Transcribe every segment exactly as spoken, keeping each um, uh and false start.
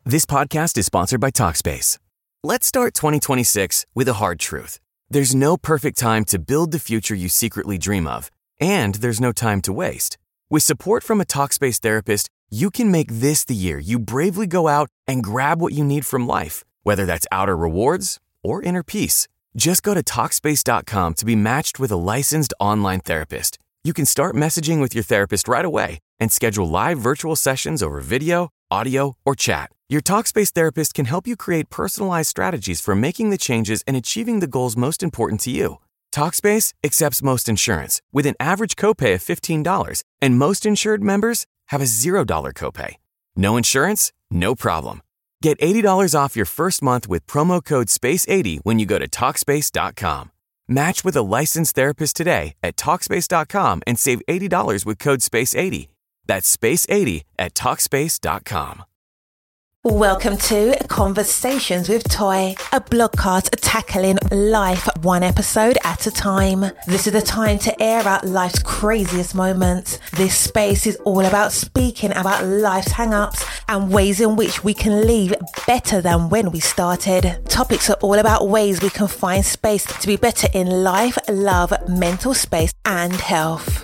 This podcast is sponsored by Talkspace. Let's start twenty twenty-six with a hard truth. There's no perfect time to build the future you secretly dream of, and there's no time to waste. With support from a Talkspace therapist, you can make this the year you bravely go out and grab what you need from life, whether that's outer rewards or inner peace. Just go to Talkspace dot com to be matched with a licensed online therapist. You can start messaging with your therapist right away and schedule live virtual sessions over video, audio, or chat. Your Talkspace therapist can help you create personalized strategies for making the changes and achieving the goals most important to you. Talkspace accepts most insurance with an average copay of fifteen dollars, and most insured members have a zero dollars copay. No insurance? No problem. Get eighty dollars off your first month with promo code space eighty when you go to Talkspace dot com. Match with a licensed therapist today at Talkspace dot com and save eighty dollars with code space eighty. That's space eighty at Talkspace dot com. Welcome to Conversations with Toy, a blogcast tackling life one episode at a time. This is the time to air out life's craziest moments. This space is all about speaking about life's hang-ups and ways in which we can leave better than when we started. Topics are all about ways we can find space to be better in life, love, mental space, and health.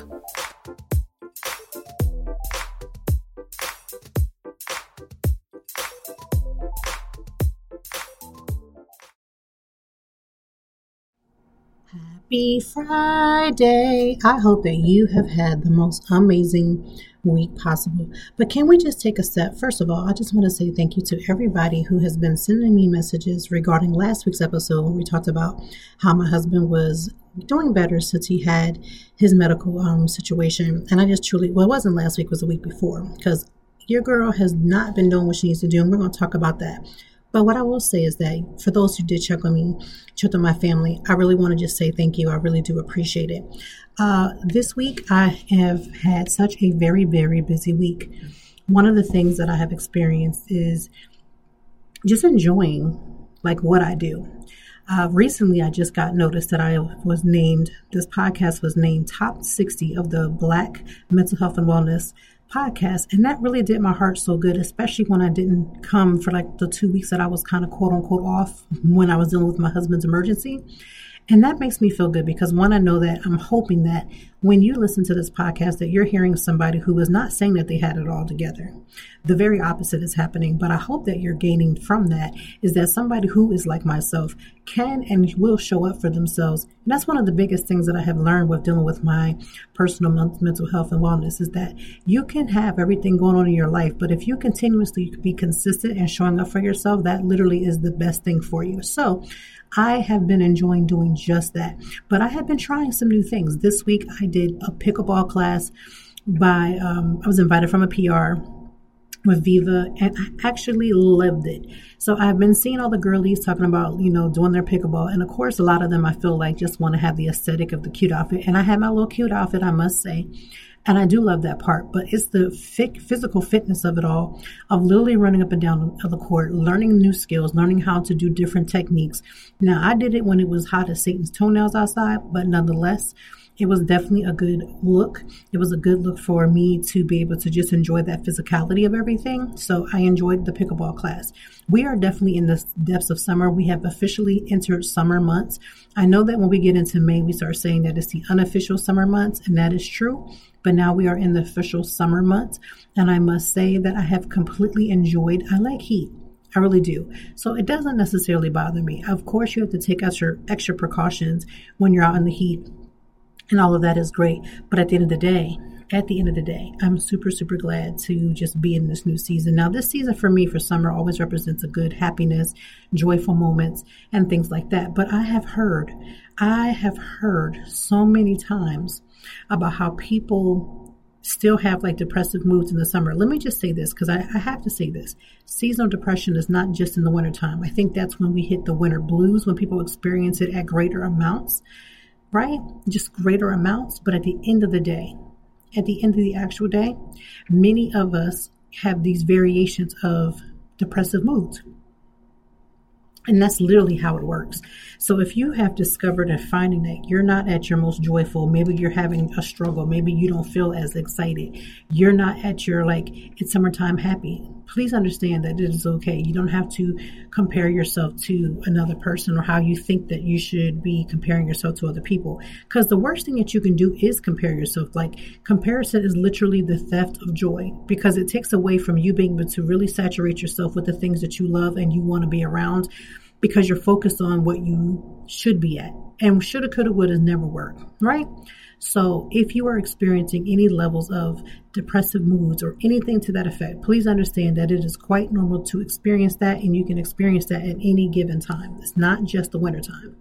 Happy Friday. I hope that you have had the most amazing week possible. But can we just take a step? First of all, I just want to say thank you to everybody who has been sending me messages regarding last week's episode when we talked about how my husband was doing better since he had his medical um, situation. And I just truly, well, it wasn't last week, it was the week before, because your girl has not been doing what she needs to do, and we're going to talk about that. But what I will say is that for those who did check on me, check on my family, I really want to just say thank you. I really do appreciate it. Uh, this week, I have had such a very, very busy week. One of the things that I have experienced is just enjoying like what I do. Uh, recently, I just got notice that I was named, this podcast was named top sixty of the Black Mental Health and Wellness podcast. And that really did my heart so good, especially when I didn't come for like the two weeks that I was kind of quote unquote off when I was dealing with my husband's emergency. And that makes me feel good because, one, I know that I'm hoping that when you listen to this podcast that you're hearing somebody who is not saying that they had it all together. The very opposite is happening. But I hope that you're gaining from that is that somebody who is like myself can and will show up for themselves. And that's one of the biggest things that I have learned with dealing with my personal mental health and wellness is that you can have everything going on in your life, but if you continuously be consistent and showing up for yourself, that literally is the best thing for you. So I have been enjoying doing just that, but I have been trying some new things. This week, I did a pickleball class by, um, I was invited from a P R with Viva, and I actually loved it. So I've been seeing all the girlies talking about, you know, doing their pickleball. And of course, a lot of them I feel like just want to have the aesthetic of the cute outfit. And I had my little cute outfit, I must say. And I do love that part, but it's the physical fitness of it all, of literally running up and down the court, learning new skills, learning how to do different techniques. Now, I did it when it was hot as Satan's toenails outside, but nonetheless, it was definitely a good look. It was a good look for me to be able to just enjoy that physicality of everything. So I enjoyed the pickleball class. We are definitely in the depths of summer. We have officially entered summer months. I know that when we get into May, we start saying that it's the unofficial summer months, and that is true. But now we are in the official summer months. And I must say that I have completely enjoyed, I like heat. I really do. So it doesn't necessarily bother me. Of course, you have to take extra, extra precautions when you're out in the heat. And all of that is great. But at the end of the day, at the end of the day, I'm super, super glad to just be in this new season. Now, this season for me, for summer, always represents a good happiness, joyful moments, and things like that. But I have heard, I have heard so many times about how people still have like depressive moods in the summer. Let me just say this, because I, I have to say this. Seasonal depression is not just in the wintertime. I think that's when we hit the winter blues, when people experience it at greater amounts. Right? Just greater amounts. But at the end of the day, at the end of the actual day, many of us have these variations of depressive moods. And that's literally how it works. So if you have discovered and finding that you're not at your most joyful, maybe you're having a struggle, maybe you don't feel as excited, you're not at your like, it's summertime happy. please understand that it is okay. You don't have to compare yourself to another person or how you think that you should be comparing yourself to other people. Because the worst thing that you can do is compare yourself. Like, comparison is literally the theft of joy, because it takes away from you being able to really saturate yourself with the things that you love and you want to be around, because you're focused on what you should be at. And shoulda, coulda, woulda never work, right? So if you are experiencing any levels of depressive moods or anything to that effect, please understand that it is quite normal to experience that, and you can experience that at any given time. It's not just the wintertime.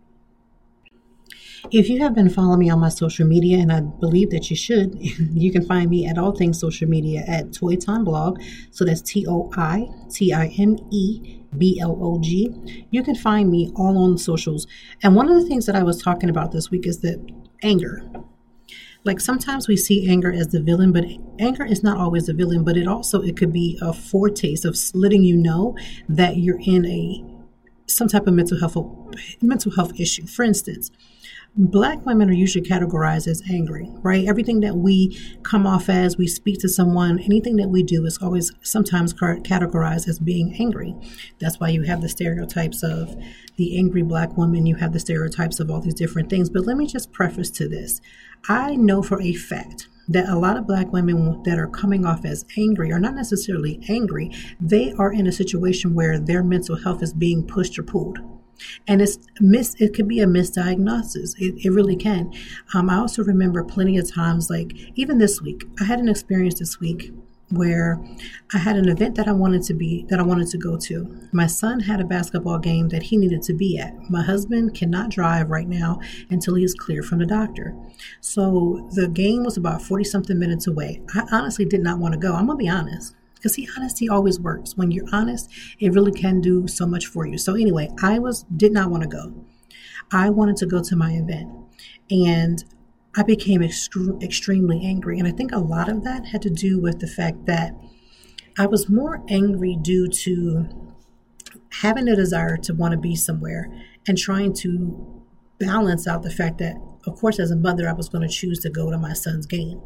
If you have been following me on my social media, and I believe that you should, you can find me at all things social media at Toi Time Blog. So that's T O I T I M E B L O G. You can find me all on the socials. And one of the things that I was talking about this week is that anger. Like, sometimes we see anger as the villain, but anger is not always the villain, but it also, it could be a foretaste of letting you know that you're in a some type of mental health mental health issue. For instance, Black women are usually categorized as angry, right? Everything that we come off as, we speak to someone, anything that we do is always sometimes categorized as being angry. That's why you have the stereotypes of the angry Black woman. You have the stereotypes of all these different things. But let me just preface to this. I know for a fact that a lot of Black women that are coming off as angry are not necessarily angry. They are in a situation where their mental health is being pushed or pulled. And it's mis. It could be a misdiagnosis. It, it really can. Um, I also remember plenty of times, like even this week, I had an experience this week where I had an event that I wanted to be, that I wanted to go to. My son had a basketball game that he needed to be at. My husband cannot drive right now until he is cleared from the doctor. So the game was about forty something minutes away. I honestly did not want to go. I'm going to be honest. Because see, honesty always works. When you're honest, it really can do so much for you. So anyway, I was did not want to go. I wanted to go to my event. And I became extre- extremely angry. And I think a lot of that had to do with the fact that I was more angry due to having a desire to want to be somewhere and trying to balance out the fact that, of course, as a mother, I was going to choose to go to my son's game.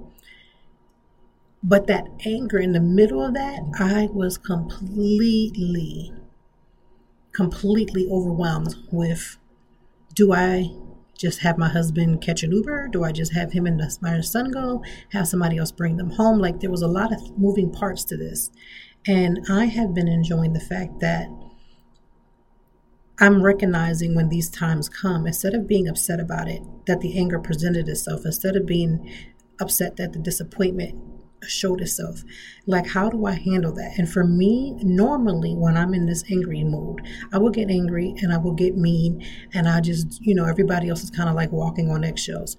But that anger in the middle of that, I was completely, completely overwhelmed with, do I just have my husband catch an Uber? Do I just have him and my son go? Have somebody else bring them home? Like, there was a lot of moving parts to this. And I have been enjoying the fact that I'm recognizing when these times come, instead of being upset about it, that the anger presented itself, instead of being upset that the disappointment showed itself. Like, how do I handle that? And for me, normally when I'm in this angry mood, I will get angry and I will get mean, and I just, you know, everybody else is kind of like walking on eggshells.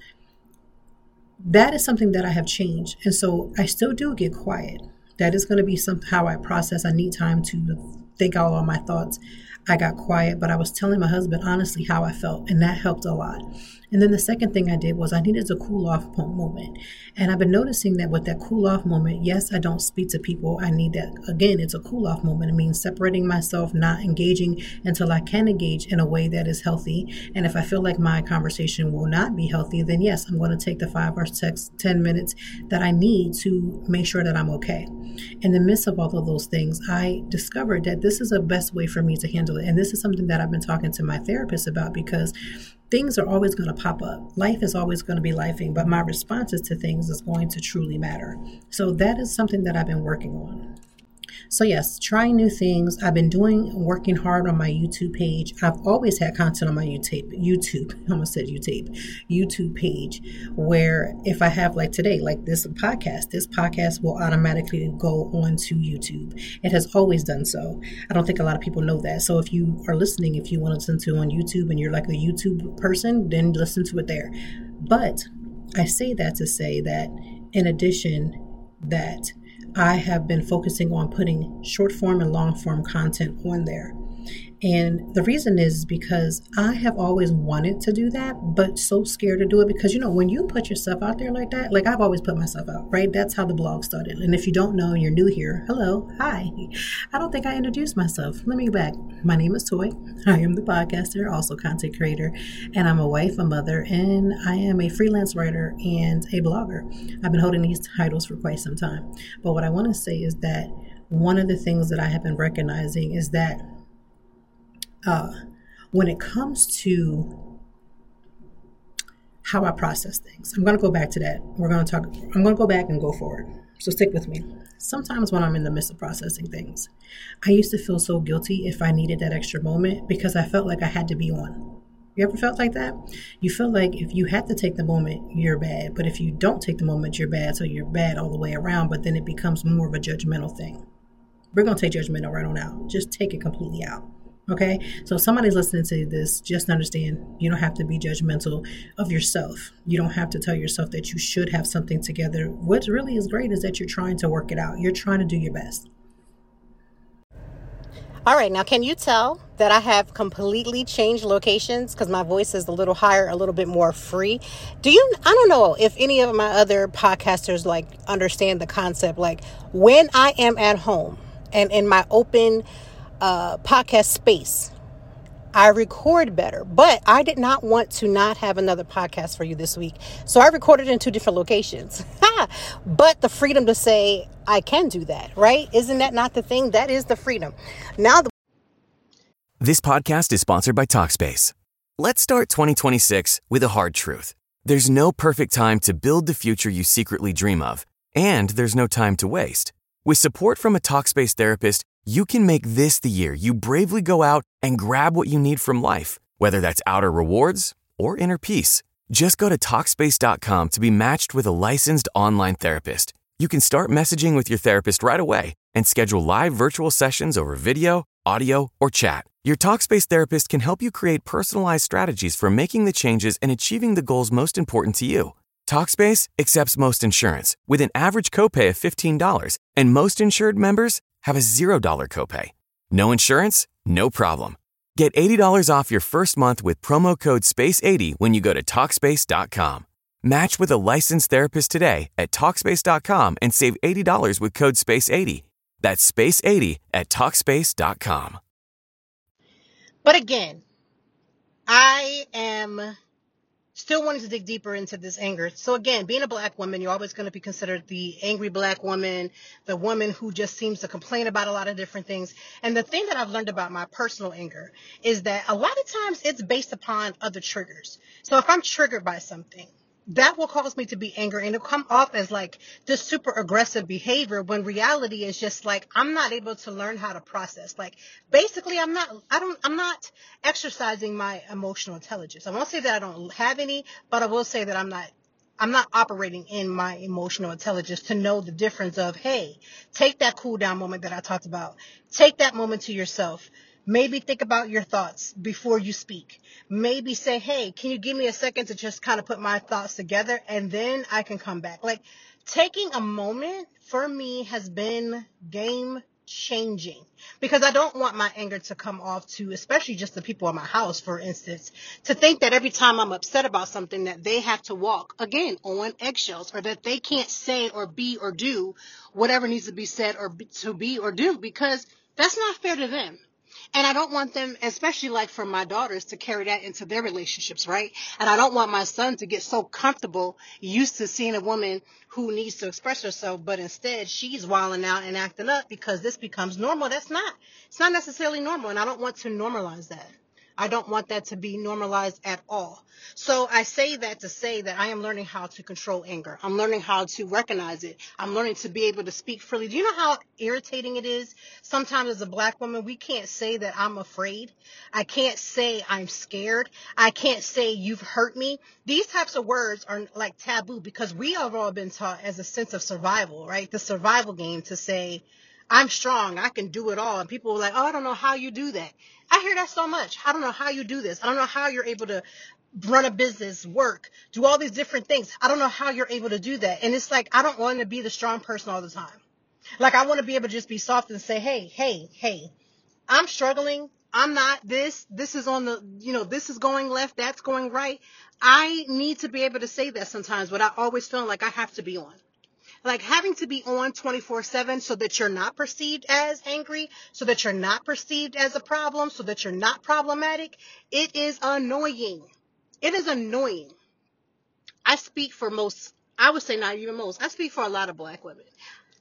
That is something that I have changed. And so I still do get quiet. That is going to be some how I process. I need time to think out all my thoughts. I got quiet, but I was telling my husband honestly how I felt, and that helped a lot. And then the second thing I did was I needed a cool off moment. And I've been noticing that with that cool off moment, yes, I don't speak to people. I need that. Again, it's a cool off moment. It means separating myself, not engaging until I can engage in a way that is healthy. And if I feel like my conversation will not be healthy, then yes, I'm going to take the five or six, ten minutes that I need to make sure that I'm okay. In the midst of all of those things, I discovered that this is the best way for me to handle it. And this is something that I've been talking to my therapist about, because things are always going to pop up. Life is always going to be lifing, but my responses to things is going to truly matter. So that is something that I've been working on. So yes, trying new things. I've been doing, working hard on my YouTube page. I've always had content on my YouTube, YouTube, I almost said YouTube, YouTube page, where if I have like today, like this podcast, this podcast will automatically go onto YouTube. It has always done so. I don't think a lot of people know that. So if you are listening, if you want to listen to on YouTube and you're like a YouTube person, then listen to it there. But I say that to say that in addition, that I have been focusing on putting short form and long form content on there. And the reason is because I have always wanted to do that, but so scared to do it because, you know, when you put yourself out there like that, like I've always put myself out, right? That's how the blog started. And if you don't know, you're new here. Hello. Hi. I don't think I introduced myself. Let me go back. My name is Toi. I am the podcaster, also content creator, and I'm a wife, a mother, and I am a freelance writer and a blogger. I've been holding these titles for quite some time. But what I want to say is that one of the things that I have been recognizing is that uh, when it comes to how I process things, I'm going to go back to that. We're going to talk, I'm going to go back and go forward. So stick with me. Sometimes when I'm in the midst of processing things, I used to feel so guilty if I needed that extra moment because I felt like I had to be on. You ever felt like that? You feel like if you have to take the moment, you're bad. But if you don't take the moment, you're bad. So you're bad all the way around, but then it becomes more of a judgmental thing. We're going to take judgmental right on out. Just take it completely out. Okay? So if somebody's listening to this, just understand you don't have to be judgmental of yourself. You don't have to tell yourself that you should have something together. What really is great is that you're trying to work it out. You're trying to do your best. All right, now can you tell that I have completely changed locations because my voice is a little higher, a little bit more free? Do you, I don't know if any of my other podcasters like understand the concept, like when I am at home and in my open uh, podcast space, I record better, but I did not want to not have another podcast for you this week. So I recorded in two different locations, but the freedom to say I can do that, right? Isn't that not the thing? That is the freedom. Now, the- This podcast is sponsored by Talkspace. Let's start twenty twenty-six with a hard truth. There's no perfect time to build the future you secretly dream of, and there's no time to waste. With support from a Talkspace therapist, you can make this the year you bravely go out and grab what you need from life, whether that's outer rewards or inner peace. Just go to Talkspace dot com to be matched with a licensed online therapist. You can start messaging with your therapist right away and schedule live virtual sessions over video, audio, or chat. Your Talkspace therapist can help you create personalized strategies for making the changes and achieving the goals most important to you. Talkspace accepts most insurance with an average copay of fifteen dollars, and most insured members have a zero dollars copay. No insurance? No problem. Get eighty dollars off your first month with promo code space eighty when you go to Talkspace dot com. Match with a licensed therapist today at Talkspace dot com and save eighty dollars with code space eighty. That's space eighty at Talkspace dot com. but again, I am still wanting to dig deeper into this anger. So again, being a black woman, you're always going to be considered the angry black woman, the woman who just seems to complain about a lot of different things. And the thing that I've learned about my personal anger is that a lot of times it's based upon other triggers. So if I'm triggered by something, that will cause me to be angry, and it'll come off as like this super aggressive behavior when reality is just like I'm not able to learn how to process. Like basically I'm not I don't I'm not exercising my emotional intelligence. I won't say that I don't have any, but I will say that I'm not I'm not operating in my emotional intelligence to know the difference of, hey, take that cool down moment that I talked about. Take that moment to yourself. Maybe think about your thoughts before you speak. Maybe say, hey, can you give me a second to just kind of put my thoughts together, and then I can come back. Like taking a moment for me has been game changing, because I don't want my anger to come off to, especially just the people in my house, for instance, to think that every time I'm upset about something that they have to walk again on eggshells, or that they can't say or be or do whatever needs to be said or be, to be or do, because that's not fair to them. And I don't want them, especially like for my daughters, to carry that into their relationships, right? And I don't want my son to get so comfortable, used to seeing a woman who needs to express herself, but instead she's wilding out and acting up because this becomes normal. That's not, it's not necessarily normal. And I don't want to normalize that. I don't want that to be normalized at all. So I say that to say that I am learning how to control anger. I'm learning how to recognize it. I'm learning to be able to speak freely. Do you know how irritating it is? Sometimes as a black woman, we can't say that I'm afraid. I can't say I'm scared. I can't say you've hurt me. These types of words are like taboo because we have all been taught as a sense of survival, right? The survival game to say, I'm strong, I can do it all. And people were like, oh, I don't know how you do that. I hear that so much. I don't know how you do this. I don't know how you're able to run a business, work, do all these different things. I don't know how you're able to do that. And it's like, I don't want to be the strong person all the time. Like, I want to be able to just be soft and say, hey, hey, hey, I'm struggling. I'm not this. This is on the, you know, this is going left. That's going right. I need to be able to say that sometimes without always feeling like I have to be on. Like having to be on twenty-four seven so that you're not perceived as angry, so that you're not perceived as a problem, so that you're not problematic. It is annoying. It is annoying. I speak for most, I would say not even most, I speak for a lot of black women.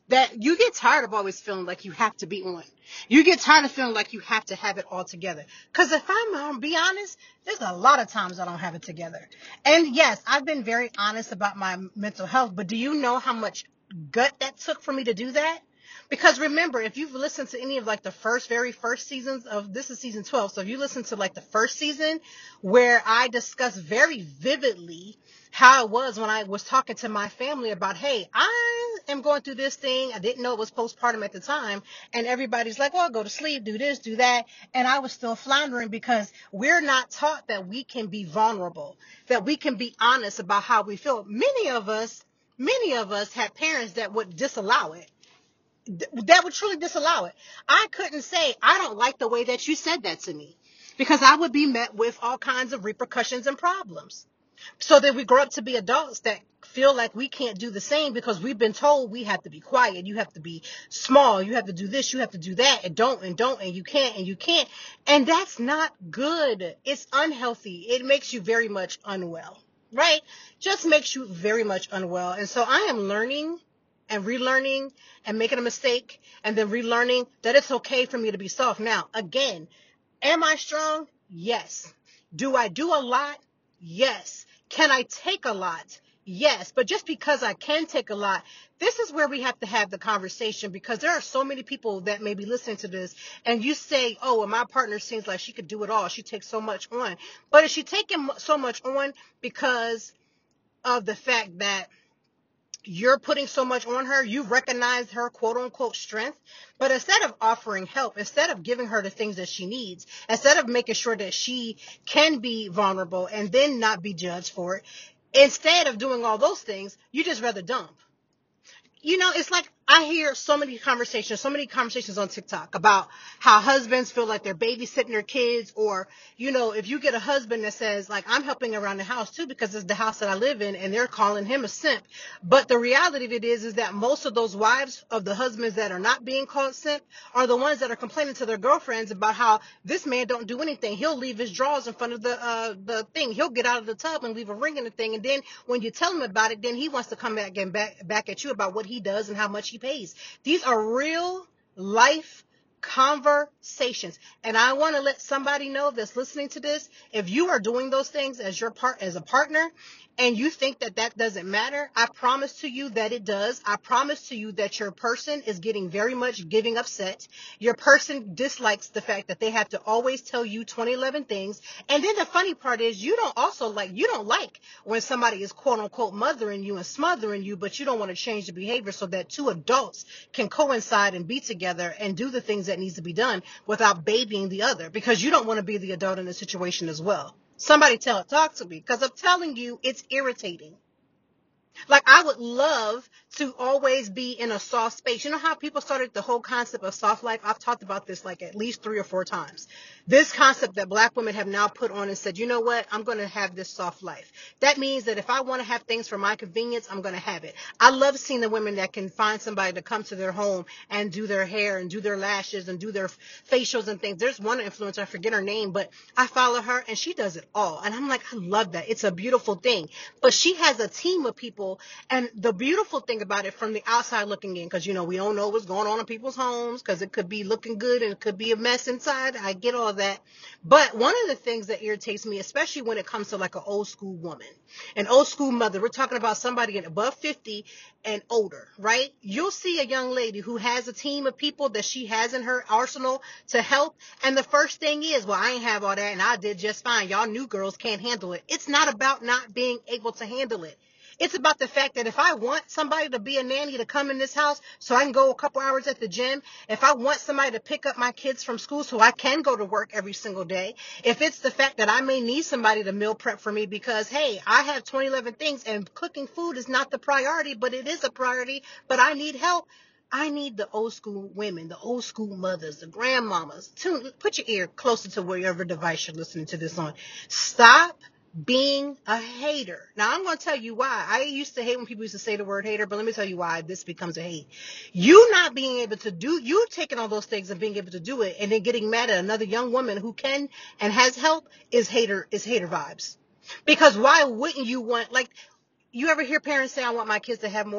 that you get tired of always feeling like you have to be on. You get tired of feeling like you have to have it all together. Because if I'm going to be honest, there's a lot of times I don't have it together. And yes, I've been very honest about my mental health, but do you know how much gut that took for me to do that? Because remember, if you've listened to any of like the first, very first seasons of, this is season twelve. So if you listen to like the first season where I discuss very vividly how it was when I was talking to my family about, hey, I am going through this thing. I didn't know it was postpartum at the time. And everybody's like, well, go to sleep, do this, do that. And I was still floundering because we're not taught that we can be vulnerable, that we can be honest about how we feel. Many of us, many of us had parents that would disallow it. That would truly disallow it. I couldn't say, I don't like the way that you said that to me, because I would be met with all kinds of repercussions and problems. So that we grow up to be adults that feel like we can't do the same because we've been told we have to be quiet, you have to be small, you have to do this, you have to do that, and don't, and don't, and you can't, and you can't. And that's not good. It's unhealthy. It makes you very much unwell, right? Just makes you very much unwell. And so I am learning and relearning and making a mistake and then relearning that it's okay for me to be soft. Now, again, am I strong? Yes. Do I do a lot? Yes. Can I take a lot? Yes. But just because I can take a lot, this is where we have to have the conversation, because there are so many people that may be listening to this and you say, oh, well, my partner seems like she could do it all. She takes so much on. But is she taking so much on because of the fact that you're putting so much on her, you recognize her quote unquote strength, but instead of offering help, instead of giving her the things that she needs, instead of making sure that she can be vulnerable and then not be judged for it, instead of doing all those things, you just rather dump. You know, it's like I hear so many conversations, so many conversations on TikTok about how husbands feel like they're babysitting their kids, or, you know, if you get a husband that says, like, I'm helping around the house too because it's the house that I live in, and they're calling him a simp. But the reality of it is, is that most of those wives of the husbands that are not being called simp are the ones that are complaining to their girlfriends about how this man don't do anything. He'll leave his drawers in front of the uh, the thing. He'll get out of the tub and leave a ring in the thing. And then when you tell him about it, then he wants to come back and back, back at you about what he does and how much he pays. These are real life conversations. And I want to let somebody know that's listening to this, if you are doing those things as your part, as a partner, and you think that that doesn't matter, I promise to you that it does. I promise to you that your person is getting very much giving upset. Your person dislikes the fact that they have to always tell you twenty eleven things. And then the funny part is, you don't also like, you don't like when somebody is quote unquote mothering you and smothering you, but you don't want to change the behavior so that two adults can coincide and be together and do the things that needs to be done without babying the other, because you don't want to be the adult in the situation as well. Somebody tell it, talk to me, because I'm telling you, it's irritating. Like, I would love to always be in a soft space. You know how people started the whole concept of soft life? I've talked about this like at least three or four times. This concept that Black women have now put on and said, you know what? I'm going to have this soft life. That means that if I want to have things for my convenience, I'm going to have it. I love seeing the women that can find somebody to come to their home and do their hair and do their lashes and do their facials and things. There's one influencer, I forget her name, but I follow her and she does it all. And I'm like, I love that. It's a beautiful thing. But she has a team of people. And the beautiful thing about it from the outside looking in, because, you know, we don't know what's going on in people's homes, because it could be looking good and it could be a mess inside. I get all that. But one of the things that irritates me, especially when it comes to like an old school woman, an old school mother, we're talking about somebody above fifty and older, right? You'll see a young lady who has a team of people that she has in her arsenal to help. And the first thing is, well, I ain't have all that and I did just fine. Y'all new girls can't handle it. It's not about not being able to handle it. It's about the fact that if I want somebody to be a nanny to come in this house so I can go a couple hours at the gym, if I want somebody to pick up my kids from school so I can go to work every single day, if it's the fact that I may need somebody to meal prep for me because, hey, I have twenty eleven things and cooking food is not the priority, but it is a priority, but I need help. I need the old school women, the old school mothers, the grandmamas. Tune, put your ear closer to whatever device you're listening to this on. Stop being a hater. Now, I'm going to tell you why. I used to hate when people used to say the word hater, but let me tell you why this becomes a hate. You not being able to do, you taking all those things and being able to do it and then getting mad at another young woman who can and has help is hater, is hater vibes. Because why wouldn't you want, like, you ever hear parents say, I want my kids to have more?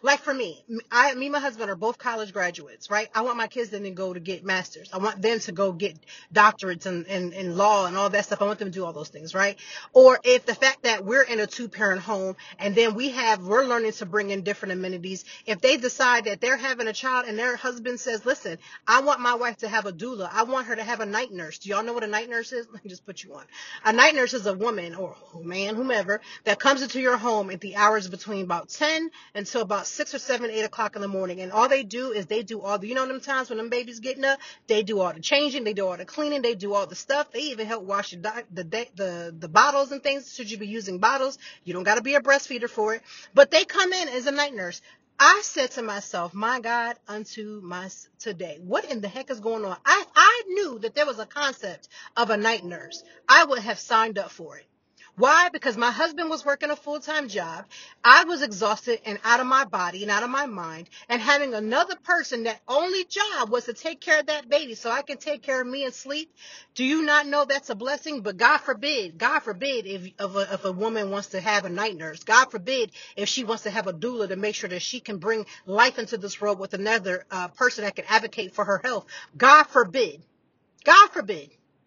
Like for me, I, me and my husband are both college graduates, right? I want my kids then to go to get masters. I want them to go get doctorates in, in, in law and all that stuff. I want them to do all those things, right? Or if the fact that we're in a two parent home and then we have, we're learning to bring in different amenities. If they decide that they're having a child and their husband says, listen, I want my wife to have a doula. I want her to have a night nurse. Do y'all know what a night nurse is? Let me just put you on. A night nurse is a woman or man, whomever, that comes into your home at the hours between about ten until about six or seven, eight o'clock in the morning. And all they do is they do all the, you know, them times when them babies getting up, they do all the changing, they do all the cleaning, they do all the stuff. They even help wash the, the, the, the bottles and things. Should you be using bottles? You don't got to be a breastfeeder for it. But they come in as a night nurse. I said to myself, my God, unto my today, what in the heck is going on? I, I knew that there was a concept of a night nurse. I would have signed up for it. Why? Because my husband was working a full-time job. I was exhausted and out of my body and out of my mind. And having another person that only job was to take care of that baby so I can take care of me and sleep. Do you not know that's a blessing? But God forbid, God forbid if, if, a, if a woman wants to have a night nurse. God forbid if she wants to have a doula to make sure that she can bring life into this world with another uh, person that can advocate for her health. God forbid. God forbid.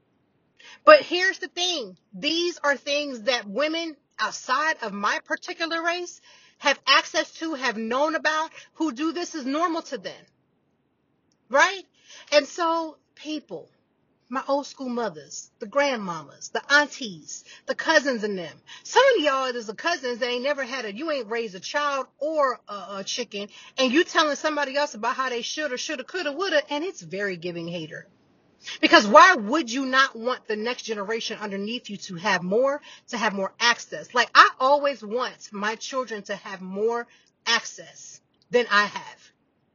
But here's the thing. These are things that women outside of my particular race have access to, have known about, who do this is normal to them. Right? And so people, my old school mothers, the grandmamas, the aunties, the cousins and them. Some of y'all, there's a cousins that ain't never had a, you ain't raised a child or a, a chicken, and you telling somebody else about how they shoulda, shoulda, coulda, woulda, and it's very giving hater. Because why would you not want the next generation underneath you to have more, to have more access? Like I always want my children to have more access than I have.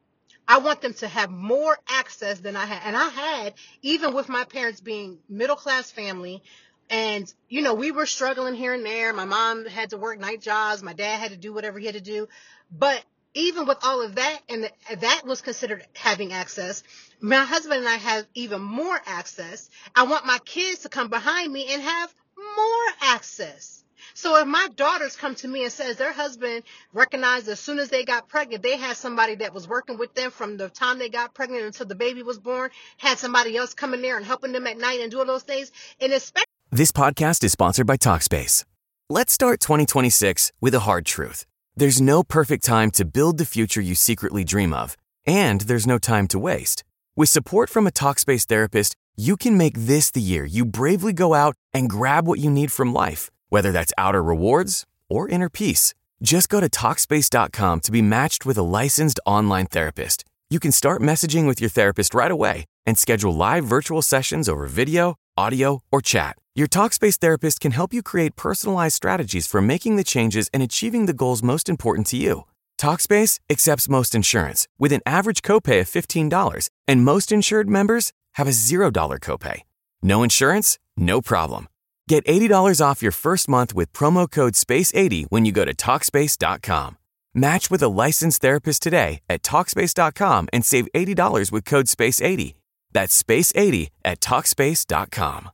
I want them to have more access than I had. And I had, even with my parents being middle-class family, and, you know, we were struggling here and there. My mom had to work night jobs. My dad had to do whatever he had to do. But even with all of that, and the, that was considered having access, my husband and I have even more access. I want my kids to come behind me and have more access. So if my daughters come to me and says their husband recognized as soon as they got pregnant, they had somebody that was working with them from the time they got pregnant until the baby was born, had somebody else coming there and helping them at night and doing those things. And especially This podcast is sponsored by Talkspace. Let's start twenty twenty-six with a hard truth. There's no perfect time to build the future you secretly dream of, and there's no time to waste. With support from a Talkspace therapist, you can make this the year you bravely go out and grab what you need from life, whether that's outer rewards or inner peace. Just go to Talkspace dot com to be matched with a licensed online therapist. You can start messaging with your therapist right away and schedule live virtual sessions over video, audio, or chat. Your Talkspace therapist can help you create personalized strategies for making the changes and achieving the goals most important to you. Talkspace accepts most insurance with an average copay of fifteen dollars, and most insured members have a zero dollars copay. No insurance? No problem. Get eighty dollars off your first month with promo code space eighty when you go to Talkspace dot com. Match with a licensed therapist today at Talkspace dot com and save eighty dollars with code space eighty. That's space eighty at Talkspace dot com.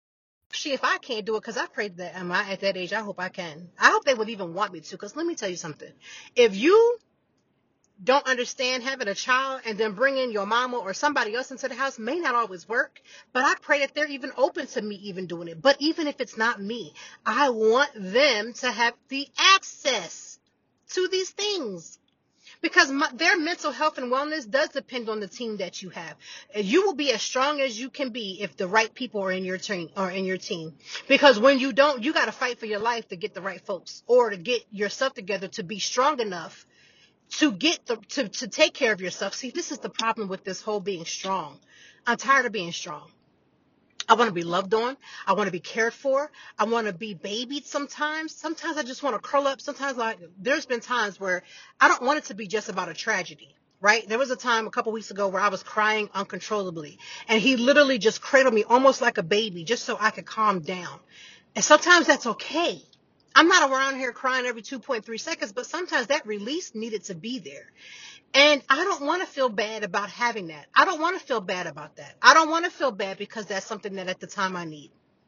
if I can't do it, because I prayed that am I at that age, I hope I can. I hope they would even want me to, because let me tell you something. If you don't understand having a child and then bringing your mama or somebody else into the house may not always work, but I pray that they're even open to me even doing it. But even if it's not me, I want them to have the access to these things. Because my, their mental health and wellness does depend on the team that you have. You will be as strong as you can be if the right people are in your team. Are in your team. Because when you don't, you got to fight for your life to get the right folks, or to get yourself together to be strong enough to get the to to take care of yourself. See, this is the problem with this whole being strong. I'm tired of being strong. I want to be loved on. I want to be cared for. I want to be babied sometimes. Sometimes I just want to curl up. Sometimes like there's been times where I don't want it to be just about a tragedy, right? There was a time a couple weeks ago where I was crying uncontrollably, and he literally just cradled me almost like a baby just so I could calm down. And sometimes that's okay. I'm not around here crying every two point three seconds, but sometimes that release needed to be there. And I don't want to feel bad about having that. I don't want to feel bad about that. I don't want to feel bad because that's something that at the time I need.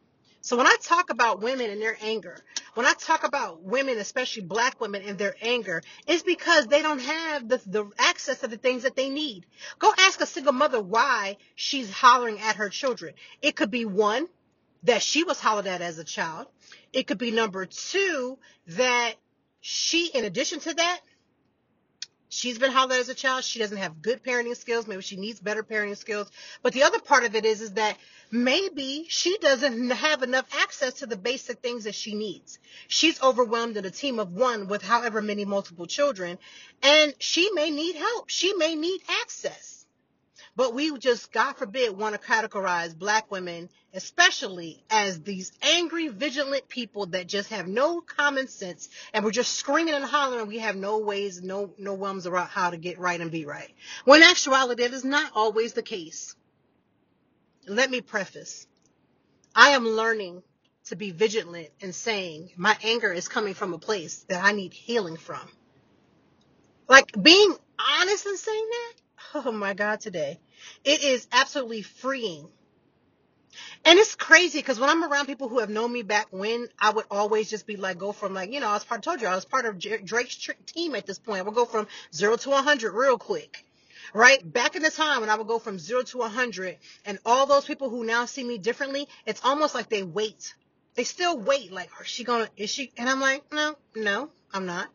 So when I talk about women and their anger, when I talk about women, especially black women and their anger, it's because they don't have the, the access to the things that they need. Go ask a single mother why she's hollering at her children. It could be one, that she was hollered at as a child. It could be number two, that she, in addition to that, she's been hollered at as a child. She doesn't have good parenting skills. Maybe she needs better parenting skills. But the other part of it is, is that maybe she doesn't have enough access to the basic things that she needs. She's overwhelmed in a team of one with however many multiple children, and she may need help. She may need access. But we just, God forbid, want to categorize black women, especially, as these angry, vigilant people that just have no common sense, and we're just screaming and hollering, and we have no ways, no no wums about how to get right and be right. When in actuality, that is not always the case. Let me preface. I am learning to be vigilant and saying my anger is coming from a place that I need healing from. Like, being honest and saying that, oh my God, today. It is absolutely freeing. And it's crazy because when I'm around people who have known me back when, I would always just be like, go from like, you know, I was part, I told you, I was part of Drake's team at this point. I would go from zero to one hundred real quick. Right? Back in the time when I would go from zero to one hundred, and all those people who now see me differently, it's almost like they wait. They still wait. Like, is she going to, is she? And I'm like, no, no, I'm not.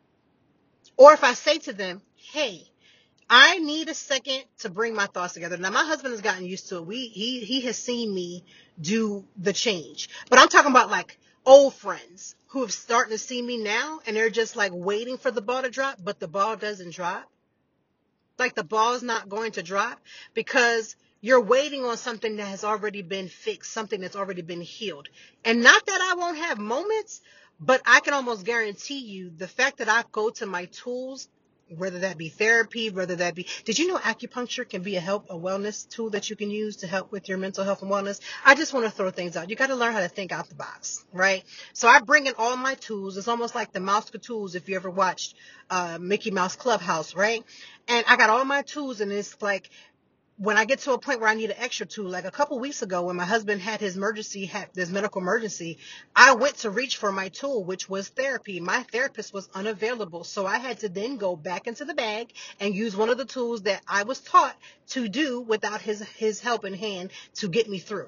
Or if I say to them, hey, I need a second to bring my thoughts together. Now, my husband has gotten used to it. We, he, he has seen me do the change. But I'm talking about like old friends who have started to see me now, and they're just like waiting for the ball to drop, but the ball doesn't drop. Like, the ball is not going to drop because you're waiting on something that has already been fixed, something that's already been healed. And not that I won't have moments, but I can almost guarantee you the fact that I go to my tools, whether that be therapy, whether that be, did you know acupuncture can be a help, a wellness tool that you can use to help with your mental health and wellness? I just want to throw things out. You got to learn how to think out the box, right? So I bring in all my tools. It's almost like the Mouse Tools if you ever watched uh, Mickey Mouse Clubhouse, right? And I got all my tools, and it's like, when I get to a point where I need an extra tool, like a couple weeks ago when my husband had his emergency, had this medical emergency, I went to reach for my tool, which was therapy. My therapist was unavailable. So I had to then go back into the bag and use one of the tools that I was taught to do without his, his help in hand to get me through.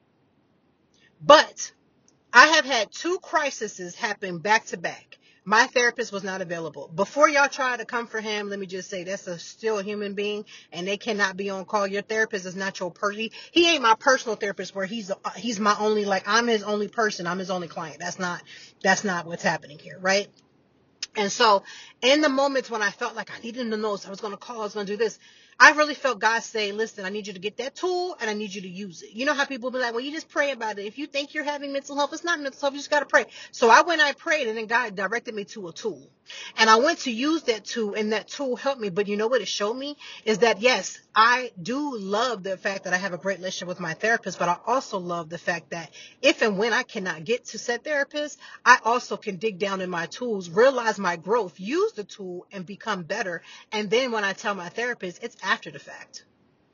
But I have had two crises happen back to back. My therapist was not available. Before y'all try to come for him, let me just say that's a, still a human being, and they cannot be on call. Your therapist is not your person. He ain't my personal therapist where he's he's my only, like, I'm his only person. I'm his only client. That's not that's not what's happening here, right? And so in the moments when I felt like I needed to know, so I was going to call, I was going to do this, I really felt God say, listen, I need you to get that tool and I need you to use it. You know how people be like, well, you just pray about it. If you think you're having mental health, it's not mental health. You just got to pray. So I went, I prayed, and then God directed me to a tool. And I went to use that tool, and that tool helped me. But you know what it showed me is that, yes, I do love the fact that I have a great relationship with my therapist, but I also love the fact that if and when I cannot get to said therapist, I also can dig down in my tools, realize my growth, use the tool, and become better. And then when I tell my therapist, it's after the fact.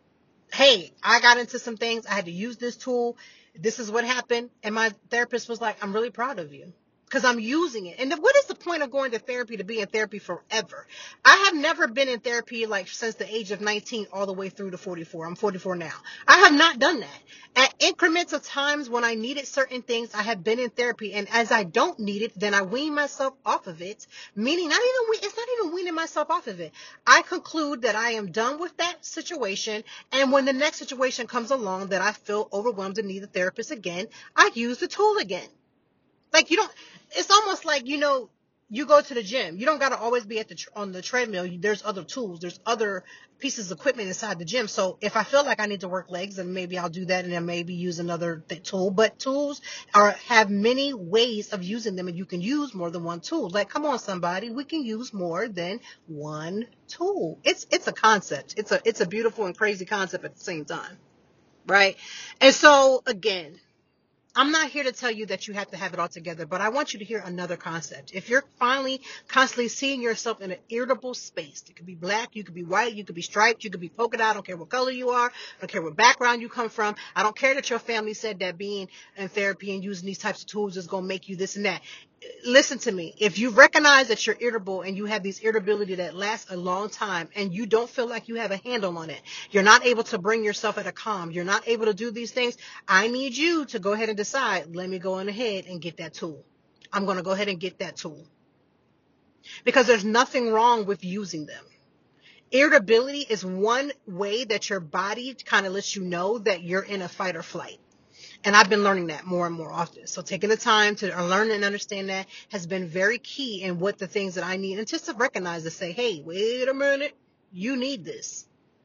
Hey, I got into some things. I had to use this tool. This is what happened. And my therapist was like, I'm really proud of you, because I'm using it. And what is the point of going to therapy to be in therapy forever? I have never been in therapy like since the age of nineteen all the way through to forty-four. I'm forty-four now. I have not done that. At increments of times when I needed certain things, I have been in therapy. And as I don't need it, then I wean myself off of it. Meaning not even, it's not even weaning myself off of it. I conclude that I am done with that situation. And when the next situation comes along that I feel overwhelmed and need a therapist again, I use the tool again. Like, you don't, it's almost like, you know, you go to the gym. You don't got to always be at the on the treadmill. There's other tools. There's other pieces of equipment inside the gym. So if I feel like I need to work legs, then maybe I'll do that, and then maybe use another th- tool. But tools are have many ways of using them, and you can use more than one tool. Like, come on, somebody, we can use more than one tool. It's it's a concept. It's a it's a beautiful and crazy concept at the same time, right? And so again, I'm not here to tell you that you have to have it all together, but I want you to hear another concept. If you're finally constantly seeing yourself in an irritable space, it could be black, you could be white, you could be striped, you could be polka dot, I don't care what color you are, I don't care what background you come from, I don't care that your family said that being in therapy and using these types of tools is going to make you this and that. Listen to me. If you recognize that you're irritable and you have these irritability that lasts a long time and you don't feel like you have a handle on it, you're not able to bring yourself at a calm, you're not able to do these things, I need you to go ahead and decide, let me go on ahead and get that tool. I'm going to go ahead and get that tool. Because there's nothing wrong with using them. Irritability is one way that your body kind of lets you know that you're in a fight or flight. And I've been learning that more and more often. So taking the time to learn and understand that has been very key in what the things that I need. And just to recognize to say, hey, wait a minute, you need this.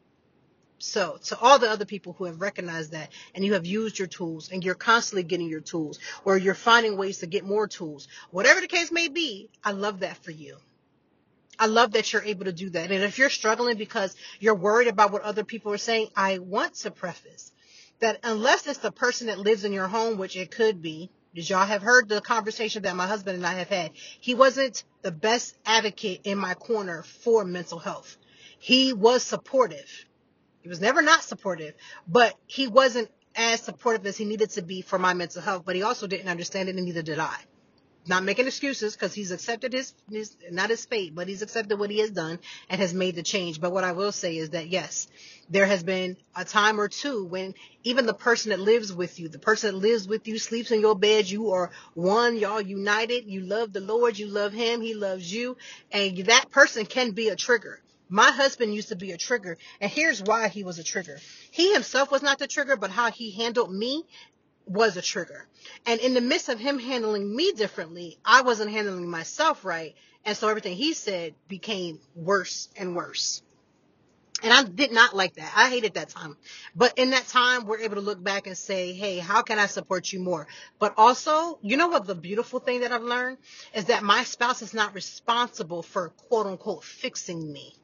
So to all the other people who have recognized that and you have used your tools and you're constantly getting your tools or you're finding ways to get more tools, whatever the case may be, I love that for you. I love that you're able to do that. And if you're struggling because you're worried about what other people are saying, I want to preface that unless it's the person that lives in your home, which it could be, because y'all have heard the conversation that my husband and I have had, he wasn't the best advocate in my corner for mental health. He was supportive. He was never not supportive, but he wasn't as supportive as he needed to be for my mental health, but he also didn't understand it, and neither did I. Not making excuses, because he's accepted his, his, not his fate, but he's accepted what he has done and has made the change. But what I will say is that, yes, there has been a time or two when even the person that lives with you, the person that lives with you, sleeps in your bed, you are one, y'all united, you love the Lord, you love him, he loves you, and that person can be a trigger. My husband used to be a trigger, and here's why he was a trigger. He himself was not the trigger, but how he handled me was a trigger. And in the midst of him handling me differently, I wasn't handling myself right. And so everything he said became worse and worse. And I did not like that. I hated that time. But in that time, we're able to look back and say, hey, how can I support you more? But also, you know what the beautiful thing that I've learned is that my spouse is not responsible for quote unquote fixing me.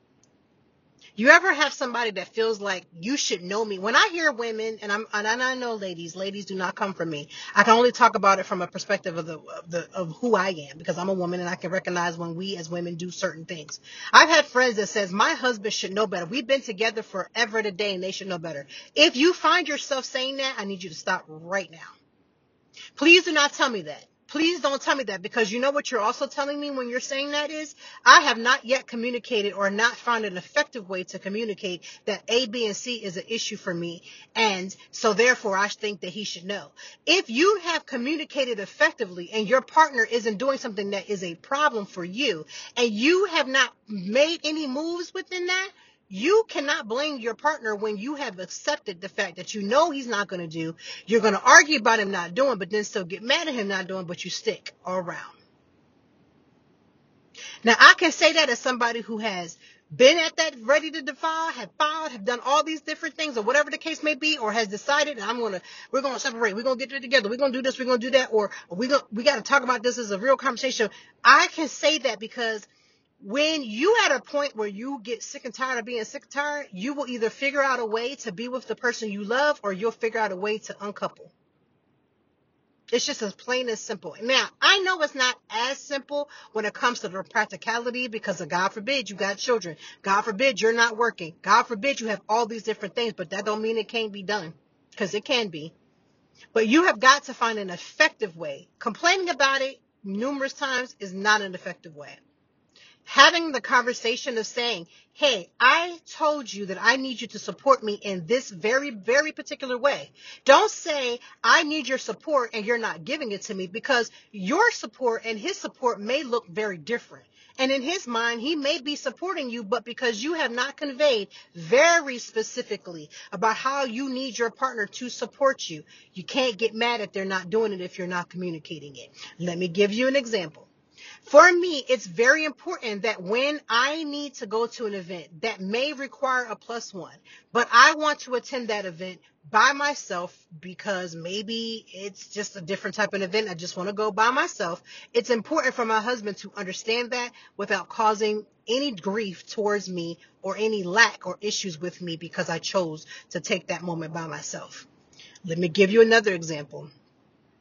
You ever have somebody that feels like you should know me? When I hear women, and I'm and I know ladies, ladies do not come from me. I can only talk about it from a perspective of the of the of who I am, because I'm a woman and I can recognize when we as women do certain things. I've had friends that says my husband should know better. We've been together forever today and they should know better. If you find yourself saying that, I need you to stop right now. Please do not tell me that. Please don't tell me that, because you know what you're also telling me when you're saying that is, I have not yet communicated or not found an effective way to communicate that A, B, and C is an issue for me. And so therefore I think that he should know. If you have communicated effectively and your partner isn't doing something that is a problem for you and you have not made any moves within that, you cannot blame your partner when you have accepted the fact that you know he's not going to do. You're going to argue about him not doing, but then still get mad at him not doing, but you stick around. Now, I can say that as somebody who has been at that ready to defile, have filed, have done all these different things, or whatever the case may be, or has decided I'm going to, we're going to separate, we're going to get it together, we're going to do this, we're going to do that, or we going we got to talk about this as a real conversation. I can say that because when you at a point where you get sick and tired of being sick and tired, you will either figure out a way to be with the person you love, or you'll figure out a way to uncouple. It's just as plain as simple. Now, I know it's not as simple when it comes to the practicality, because of God forbid you got children. God forbid you're not working. God forbid you have all these different things, but that don't mean it can't be done, because it can be. But you have got to find an effective way. Complaining about it numerous times is not an effective way. Having the conversation of saying, hey, I told you that I need you to support me in this very, very particular way. Don't say, I need your support and you're not giving it to me, because your support and his support may look very different. And in his mind, he may be supporting you, but because you have not conveyed very specifically about how you need your partner to support you, you can't get mad at they're not doing it if you're not communicating it. Let me give you an example. For me, it's very important that when I need to go to an event that may require a plus one, but I want to attend that event by myself because maybe it's just a different type of event, I just want to go by myself. It's important for my husband to understand that without causing any grief towards me or any lack or issues with me because I chose to take that moment by myself. Let me give you another example.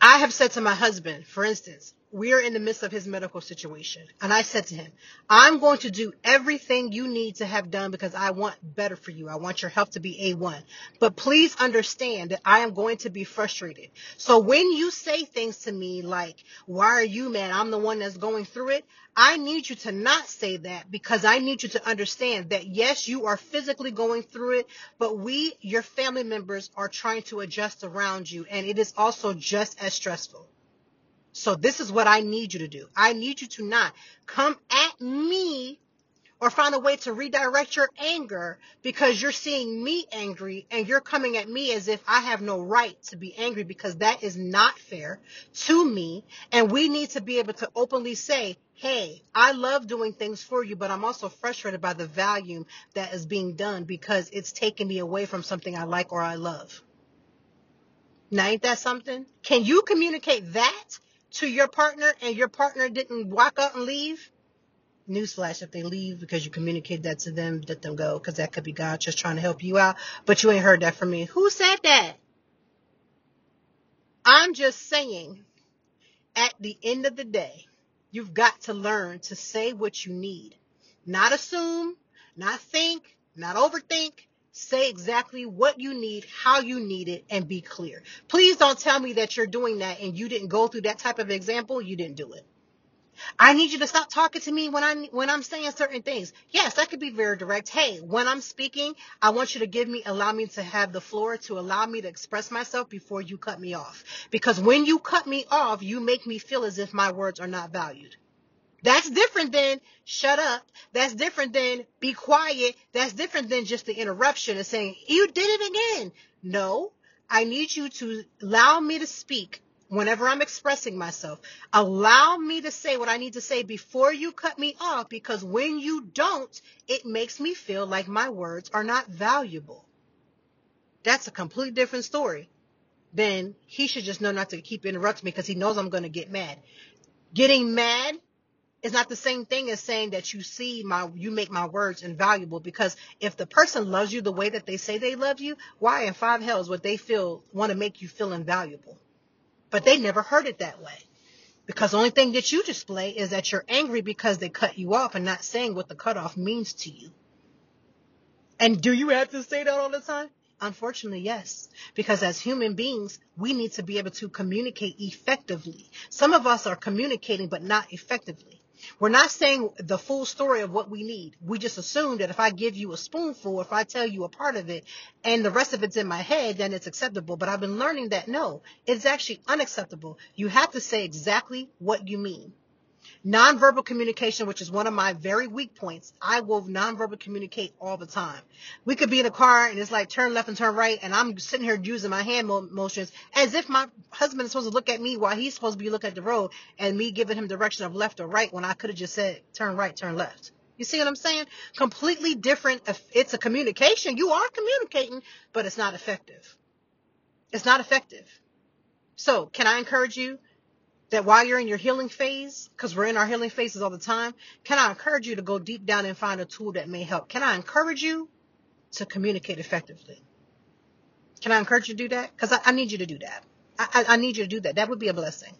I have said to my husband, for instance, we are in the midst of his medical situation. And I said to him, I'm going to do everything you need to have done because I want better for you. I want your health to be A one. But please understand that I am going to be frustrated. So when you say things to me like, why are you mad? I'm the one that's going through it. I need you to not say that because I need you to understand that, yes, you are physically going through it, but we, your family members, are trying to adjust around you. And it is also just as stressful. So this is what I need you to do. I need you to not come at me or find a way to redirect your anger because you're seeing me angry and you're coming at me as if I have no right to be angry, because that is not fair to me. And we need to be able to openly say, hey, I love doing things for you, but I'm also frustrated by the volume that is being done because it's taking me away from something I like or I love. Now, ain't that something? Can you communicate that to your partner and your partner didn't walk out and leave? Newsflash, if they leave because you communicate that to them, let them go, because that could be God just trying to help you out. But you ain't heard that from me. Who said that? I'm just saying, at the end of the day, you've got to learn to say what you need. Not assume, not think, not overthink. Say exactly what you need, how you need it, and be clear. Please don't tell me that you're doing that and you didn't go through that type of example. You didn't do it. I need you to stop talking to me when I'm when I'm saying certain things. Yes, that could be very direct. Hey, when I'm speaking, I want you to give me, allow me to have the floor, to allow me to express myself before you cut me off. Because when you cut me off, you make me feel as if my words are not valued. That's different than shut up. That's different than be quiet. That's different than just the interruption and saying, you did it again. No, I need you to allow me to speak whenever I'm expressing myself. Allow me to say what I need to say before you cut me off, because when you don't, it makes me feel like my words are not valuable. That's a completely different story than he should just know not to keep interrupting me because he knows I'm going to get mad. Getting mad is not the same thing as saying that you see my, you make my words invaluable, because if the person loves you the way that they say they love you, why in five hells would they feel, want to make you feel invaluable? But they never heard it that way, because the only thing that you display is that you're angry because they cut you off and not saying what the cutoff means to you. And do you have to say that all the time? Unfortunately, yes, because as human beings, we need to be able to communicate effectively. Some of us are communicating, but not effectively. We're not saying the full story of what we need. We just assume that if I give you a spoonful, if I tell you a part of it and the rest of it's in my head, then it's acceptable. But I've been learning that no, it's actually unacceptable. You have to say exactly what you mean. Nonverbal communication, which is one of my very weak points. I will nonverbal communicate all the time. We could be in a car and it's like turn left and turn right, and I'm sitting here using my hand mo- motions as if my husband is supposed to look at me while he's supposed to be looking at the road, and me giving him direction of left or right when I could have just said turn right, turn left. You see what I'm saying? Completely different. It's a communication. You are communicating, but it's not effective. It's not effective. So can I encourage you that while you're in your healing phase, because we're in our healing phases all the time, can I encourage you to go deep down and find a tool that may help? Can I encourage you to communicate effectively? Can I encourage you to do that? Because I, I need you to do that. I, I, I need you to do that. That would be a blessing.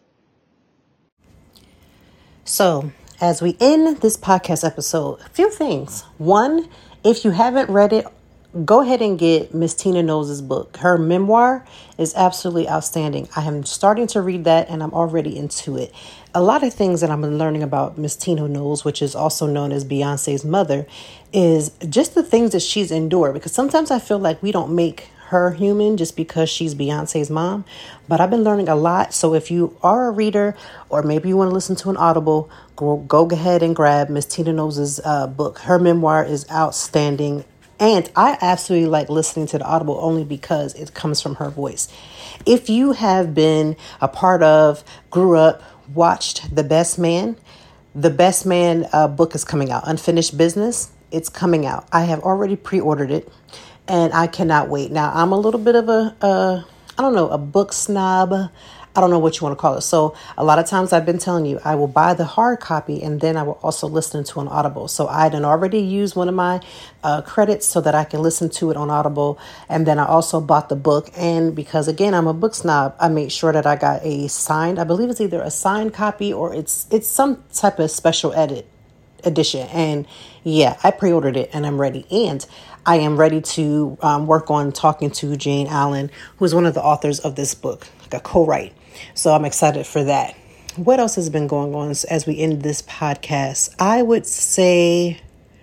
So, as we end this podcast episode, a few things. One, if you haven't read it, go ahead and get Miss Tina Knowles' book. Her memoir is absolutely outstanding. I am starting to read that and I'm already into it. A lot of things that I'm learning about Miss Tina Knowles, which is also known as Beyonce's mother, is just the things that she's endured. Because sometimes I feel like we don't make her human just because she's Beyonce's mom. But I've been learning a lot. So if you are a reader, or maybe you want to listen to an Audible, go, go ahead and grab Miss Tina Knowles' uh, book. Her memoir is outstanding. And I absolutely like listening to the Audible only because it comes from her voice. If you have been a part of, grew up, watched The Best Man, The Best Man uh, book is coming out. Unfinished Business, it's coming out. I have already pre-ordered it and I cannot wait. Now, I'm a little bit of a, uh, I don't know, a book snob. I don't know what you want to call it. So a lot of times I've been telling you, I will buy the hard copy and then I will also listen to an Audible. So I had already used one of my uh, credits so that I can listen to it on Audible. And then I also bought the book. And because, again, I'm a book snob, I made sure that I got a signed, I believe it's either a signed copy or it's it's some type of special edit edition. And yeah, I pre-ordered it and I'm ready. And I am ready to um, work on talking to Jane Allen, who is one of the authors of this book, like a co-write. So I'm excited for that. What else has been going on as we end this podcast? I would say,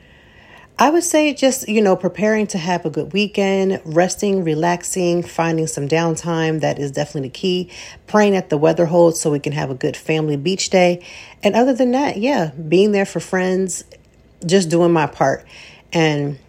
I would say just, you know, preparing to have a good weekend, resting, relaxing, finding some downtime. That is definitely the key. Praying that the weather holds so we can have a good family beach day. And other than that, yeah, being there for friends, just doing my part. And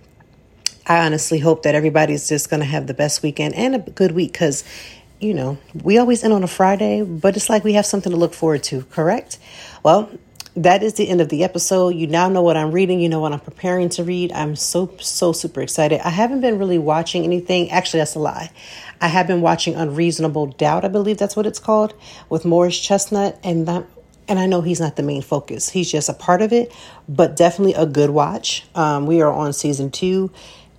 I honestly hope that everybody's just going to have the best weekend and a good week because, you know, we always end on a Friday, but it's like we have something to look forward to, correct? Well, that is the end of the episode. You now know what I'm reading. You know what I'm preparing to read. I'm so, so super excited. I haven't been really watching anything. Actually, that's a lie. I have been watching Unreasonable Doubt. I believe that's what it's called, with Morris Chestnut. And that, and I know he's not the main focus. He's just a part of it, but definitely a good watch. Um, we are on season two.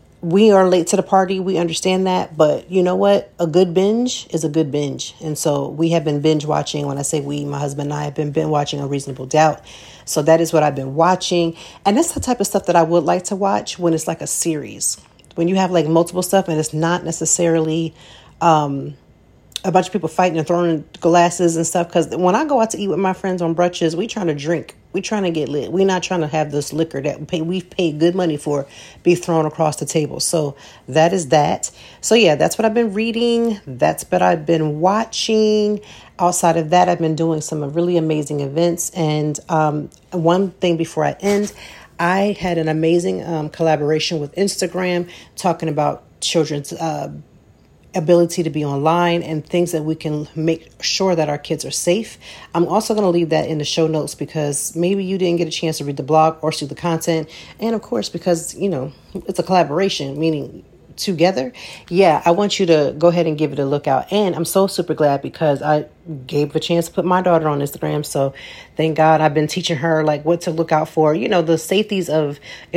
We are late to the party. We understand that. But you know what? A good binge is a good binge. And so we have been binge watching. When I say we, my husband and I have been binge watching Unreasonable Doubt. So that is what I've been watching. And that's the type of stuff that I would like to watch when it's like a series. When you have like multiple stuff and it's not necessarily um, a bunch of people fighting and throwing glasses and stuff. Because when I go out to eat with my friends on brunches, we trying to drink. We trying to get lit. We're not trying to have this liquor that we pay, we've paid good money for be thrown across the table. So that is that. So yeah, that's what I've been reading. That's what I've been watching. Outside of that, I've been doing some really amazing events. And um, one thing before I end, I had an amazing um, collaboration with Instagram talking about children's uh ability to be online and things that we can make sure that our kids are safe. I'm also going to leave that in the show notes because maybe you didn't get a chance to read the blog or see the content. And of course, because, you know, it's a collaboration, meaning together. Yeah, I want you to go ahead and give it a look out. And I'm so super glad because I gave a chance to put my daughter on Instagram. So thank God I've been teaching her like what to look out for, you know, the safeties of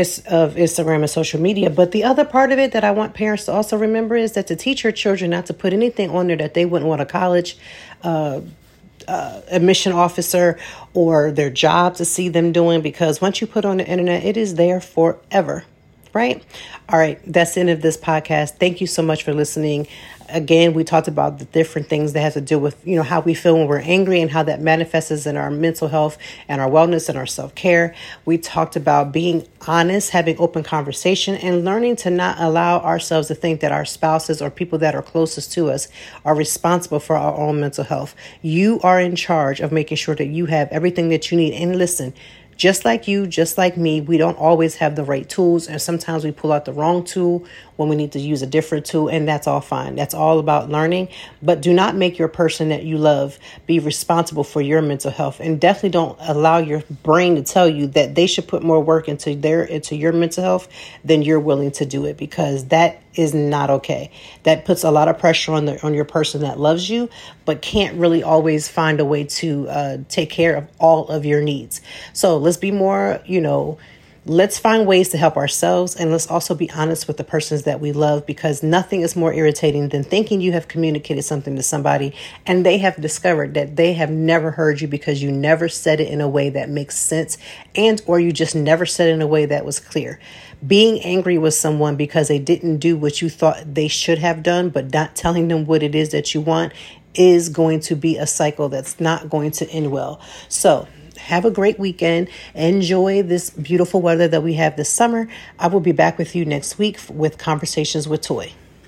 of Instagram and social media. But the other part of it that I want parents to also remember is that to teach your children not to put anything on there that they wouldn't want a college uh Uh, admission officer or their job to see them doing, because once you put on the internet, it is there forever. Right? All right. That's the end of this podcast. Thank you so much for listening. Again, we talked about the different things that have to do with, you know, how we feel when we're angry and how that manifests in our mental health and our wellness and our self-care. We talked about being honest, having open conversation, and learning to not allow ourselves to think that our spouses or people that are closest to us are responsible for our own mental health. You are in charge of making sure that you have everything that you need. And listen, just like you, just like me, we don't always have the right tools. And sometimes we pull out the wrong tool when we need to use a different tool. And that's all fine. That's all about learning. But do not make your person that you love be responsible for your mental health. And definitely don't allow your brain to tell you that they should put more work into their into your mental health than you're willing to do it, because that is not okay. That puts a lot of pressure on the on your person that loves you, but can't really always find a way to uh, take care of all of your needs. So let's be more, you know, let's find ways to help ourselves, and let's also be honest with the persons that we love, because nothing is more irritating than thinking you have communicated something to somebody and they have discovered that they have never heard you because you never said it in a way that makes sense, and or you just never said it in a way that was clear. Being angry with someone because they didn't do what you thought they should have done, but not telling them what it is that you want, is going to be a cycle that's not going to end well. So have a great weekend. Enjoy this beautiful weather that we have this summer. I will be back with you next week with Conversations with Toy.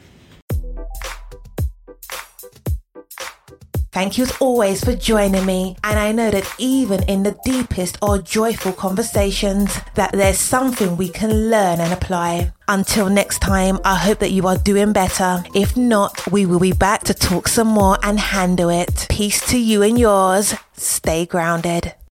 Thank you as always for joining me. And I know that even in the deepest or joyful conversations, that there's something we can learn and apply. Until next time, I hope that you are doing better. If not, we will be back to talk some more and handle it. Peace to you and yours. Stay grounded.